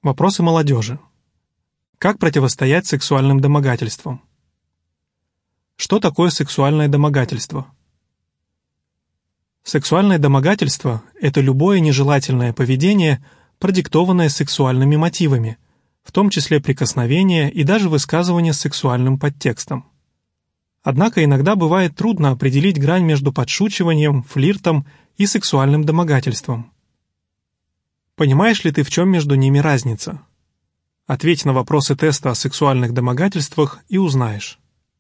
Вопросы молодежи. Как противостоять сексуальным домогательствам? Что такое сексуальное домогательство? Сексуальное домогательство – это любое нежелательное поведение, продиктованное сексуальными мотивами, в том числе прикосновение и даже высказывание с сексуальным подтекстом. Однако иногда бывает трудно определить грань между подшучиванием, флиртом и сексуальным домогательством. Понимаешь ли ты, в чем между ними разница? Ответь на вопросы теста о сексуальных домогательствах и узнаешь.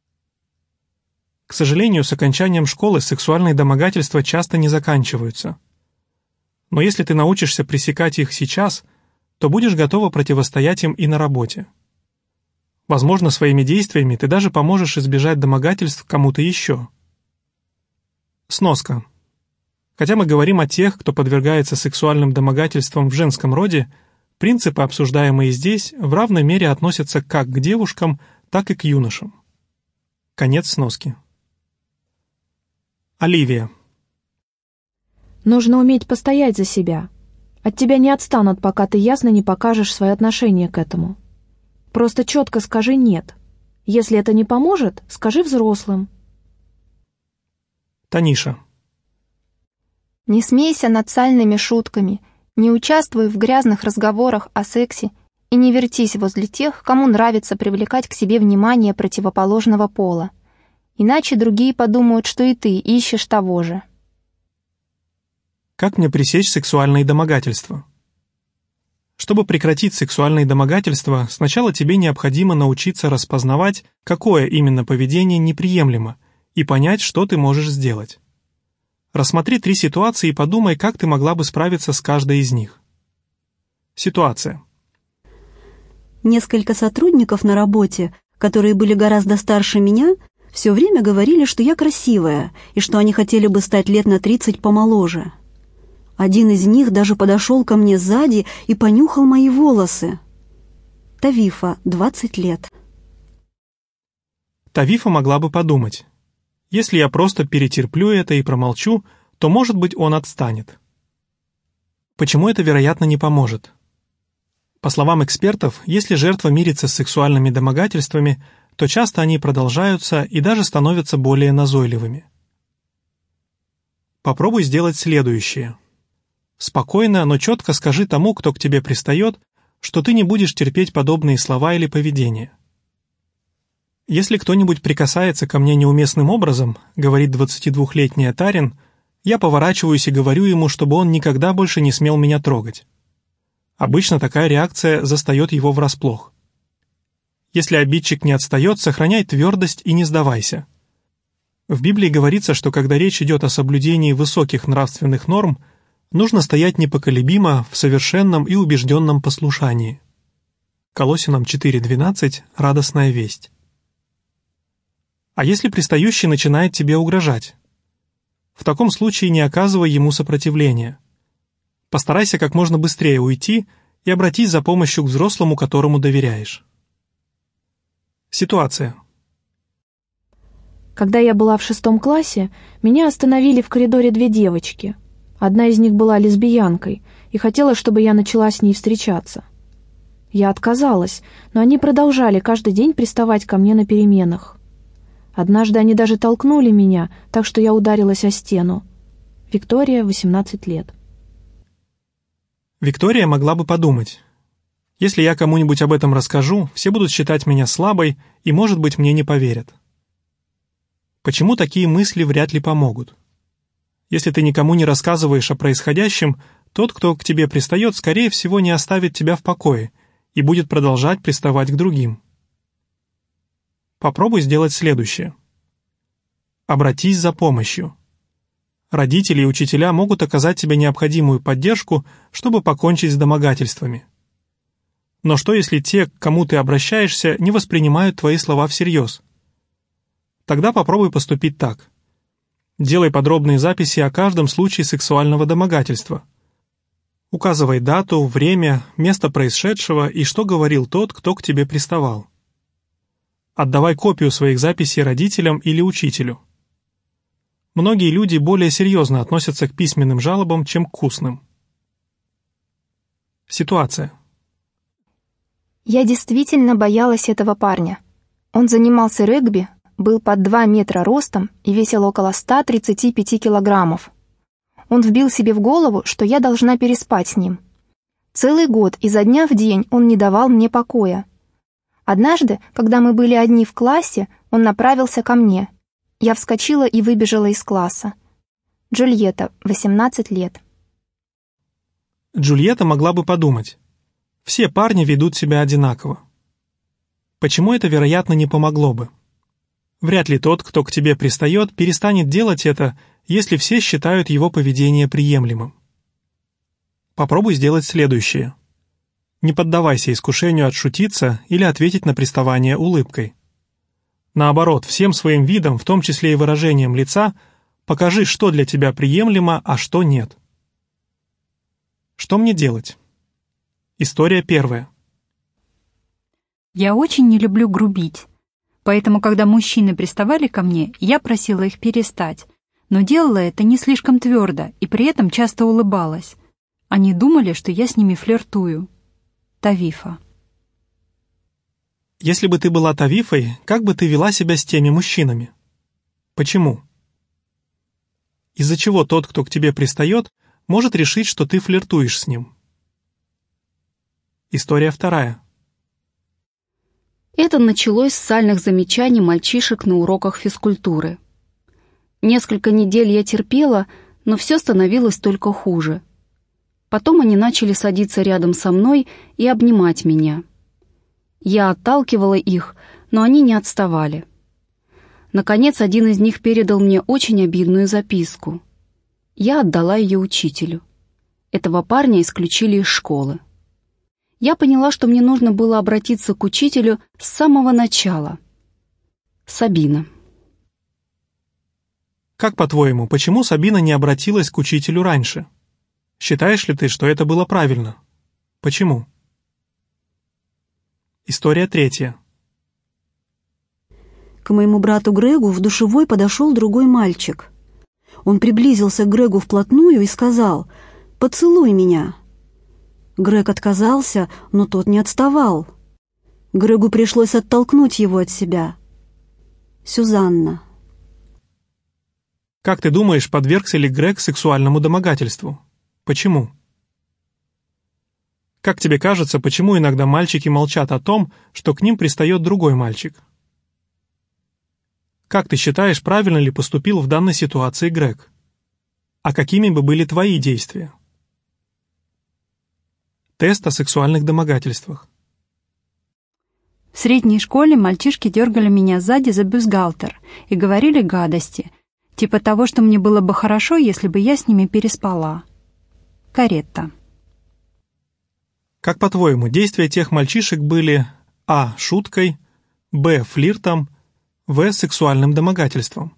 К сожалению, с окончанием школы сексуальные домогательства часто не заканчиваются. Но если ты научишься пресекать их сейчас, то будешь готова противостоять им и на работе. Возможно, своими действиями ты даже поможешь избежать домогательств кому-то еще. Сноска. Хотя мы говорим о тех, кто подвергается сексуальным домогательствам в женском роде, принципы, обсуждаемые здесь, в равной мере относятся как к девушкам, так и к юношам. Конец сноски. Оливия. Нужно уметь постоять за себя. От тебя не отстанут, пока ты ясно не покажешь свое отношение к этому. Просто четко скажи «нет». Если это не поможет, скажи взрослым. Таниша. Не смейся над сальными шутками, не участвуй в грязных разговорах о сексе и не вертись возле тех, кому нравится привлекать к себе внимание противоположного пола. Иначе другие подумают, что и ты ищешь того же. Как мне пресечь сексуальные домогательства? Чтобы прекратить сексуальные домогательства, сначала тебе необходимо научиться распознавать, какое именно поведение неприемлемо, и понять, что ты можешь сделать. Рассмотри 3 ситуации и подумай, как ты могла бы справиться с каждой из них. Ситуация. Несколько сотрудников на работе, которые были гораздо старше меня, все время говорили, что я красивая и что они хотели бы стать лет на 30 помоложе. Один из них даже подошел ко мне сзади и понюхал мои волосы. Тавифа, 20 лет. Тавифа могла бы подумать: если я просто перетерплю это и промолчу, то, может быть, он отстанет. Почему это, вероятно, не поможет? По словам экспертов, если жертва мирится с сексуальными домогательствами, то часто они продолжаются и даже становятся более назойливыми. Попробуй сделать следующее. Спокойно, но четко скажи тому, кто к тебе пристает, что ты не будешь терпеть подобные слова или поведение. «Если кто-нибудь прикасается ко мне неуместным образом, — говорит 22-летняя Тарин, — я поворачиваюсь и говорю ему, чтобы он никогда больше не смел меня трогать. Обычно такая реакция застает его врасплох. Если обидчик не отстает, сохраняй твердость и не сдавайся. В Библии говорится, что когда речь идет о соблюдении высоких нравственных норм, нужно стоять непоколебимо в совершенном и убежденном послушании. Колоссянам 4:12, радостная весть. А если пристающий начинает тебе угрожать? В таком случае не оказывай ему сопротивления. Постарайся как можно быстрее уйти и обратись за помощью к взрослому, которому доверяешь. Ситуация. Когда я была в 6 классе, меня остановили в коридоре 2 девочки. Одна из них была лесбиянкой и хотела, чтобы я начала с ней встречаться. Я отказалась, но они продолжали каждый день приставать ко мне на переменах. Однажды они даже толкнули меня, так что я ударилась о стену. Виктория, 18 лет. Виктория могла бы подумать: если я кому-нибудь об этом расскажу, все будут считать меня слабой и, может быть, мне не поверят. Почему такие мысли вряд ли помогут? Если ты никому не рассказываешь о происходящем, тот, кто к тебе пристает, скорее всего, не оставит тебя в покое и будет продолжать приставать к другим. Попробуй сделать следующее. Обратись за помощью. Родители и учителя могут оказать тебе необходимую поддержку, чтобы покончить с домогательствами. Но что, если те, к кому ты обращаешься, не воспринимают твои слова всерьез? Тогда попробуй поступить так. Делай подробные записи о каждом случае сексуального домогательства. Указывай дату, время, место происшедшего и что говорил тот, кто к тебе приставал. Отдавай копию своих записей родителям или учителю. Многие люди более серьезно относятся к письменным жалобам, чем к устным. Ситуация. Я действительно боялась этого парня. Он занимался регби, был под 2 метра ростом и весил около 135 килограммов. Он вбил себе в голову, что я должна переспать с ним. Целый год изо дня в день он не давал мне покоя. Однажды, когда мы были одни в классе, он направился ко мне. Я вскочила и выбежала из класса. Джульетта, 18 лет. Джульетта могла бы подумать: все парни ведут себя одинаково. Почему это, вероятно, не помогло бы? Вряд ли тот, кто к тебе пристает, перестанет делать это, если все считают его поведение приемлемым. Попробуй сделать следующее. Не поддавайся искушению отшутиться или ответить на приставание улыбкой. Наоборот, всем своим видом, в том числе и выражением лица, покажи, что для тебя приемлемо, а что нет. Что мне делать? История первая. Я очень не люблю грубить. Поэтому, когда мужчины приставали ко мне, я просила их перестать, но делала это не слишком твердо и при этом часто улыбалась. Они думали, что я с ними флиртую. Тавифа. Если бы ты была Тавифой, как бы ты вела себя с теми мужчинами? Почему? Из-за чего тот, кто к тебе пристает, может решить, что ты флиртуешь с ним? История вторая. Это началось с сальных замечаний мальчишек на уроках физкультуры. Несколько недель я терпела, но все становилось только хуже. Потом они начали садиться рядом со мной и обнимать меня. Я отталкивала их, но они не отставали. Наконец, один из них передал мне очень обидную записку. Я отдала ее учителю. Этого парня исключили из школы. Я поняла, что мне нужно было обратиться к учителю с самого начала. Сабина. Как по-твоему, почему Сабина не обратилась к учителю раньше? Считаешь ли ты, что это было правильно? Почему? История третья. К моему брату Грегу в душевой подошел другой мальчик. Он приблизился к Грегу вплотную и сказал: «Поцелуй меня». Грег отказался, но тот не отставал. Грегу пришлось оттолкнуть его от себя. Сюзанна. Как ты думаешь, подвергся ли Грег сексуальному домогательству? Почему? Как тебе кажется, почему иногда мальчики молчат о том, что к ним пристает другой мальчик? Как ты считаешь, правильно ли поступил в данной ситуации Грег? А какими бы были твои действия? Тест о сексуальных домогательствах. В средней школе мальчишки дергали меня сзади за бюстгальтер и говорили гадости, типа того, что мне было бы хорошо, если бы я с ними переспала. Каретта. Как по-твоему, действия тех мальчишек были а. шуткой, б. флиртом, в. сексуальным домогательством?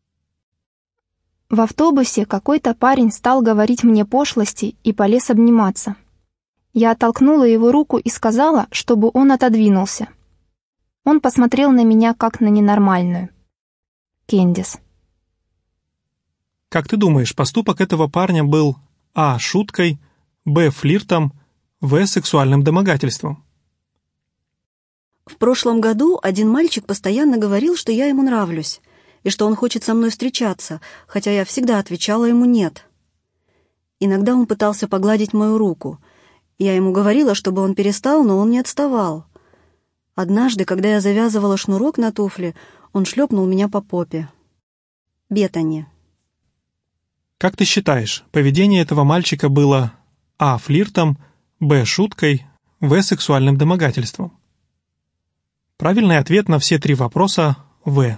В автобусе какой-то парень стал говорить мне пошлости и полез обниматься. Я оттолкнула его руку и сказала, чтобы он отодвинулся. Он посмотрел на меня как на ненормальную. Кендис. Как ты думаешь, поступок этого парня был а. шуткой, б. флиртом, в. сексуальным домогательством? В прошлом году один мальчик постоянно говорил, что я ему нравлюсь, и что он хочет со мной встречаться, хотя я всегда отвечала ему «нет». Иногда он пытался погладить мою руку. Я ему говорила, чтобы он перестал, но он не отставал. Однажды, когда я завязывала шнурок на туфле, он шлепнул меня по попе. Беттани. Как ты считаешь, поведение этого мальчика было а. флиртом, б. шуткой, в. сексуальным домогательством? Правильный ответ на все 3 вопроса – в.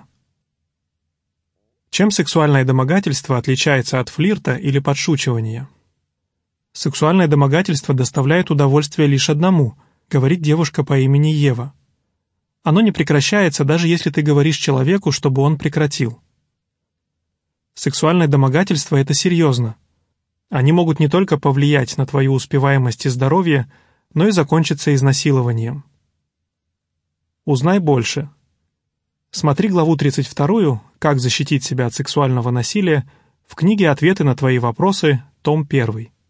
Чем сексуальное домогательство отличается от флирта или подшучивания? Сексуальное домогательство доставляет удовольствие лишь одному, говорит девушка по имени Ева. Оно не прекращается, даже если ты говоришь человеку, чтобы он прекратил. Сексуальное домогательство – это серьезно. Они могут не только повлиять на твою успеваемость и здоровье, но и закончиться изнасилованием. Узнай больше. Смотри главу 32 «Как защитить себя от сексуального насилия» в книге «Ответы на твои вопросы», том 1.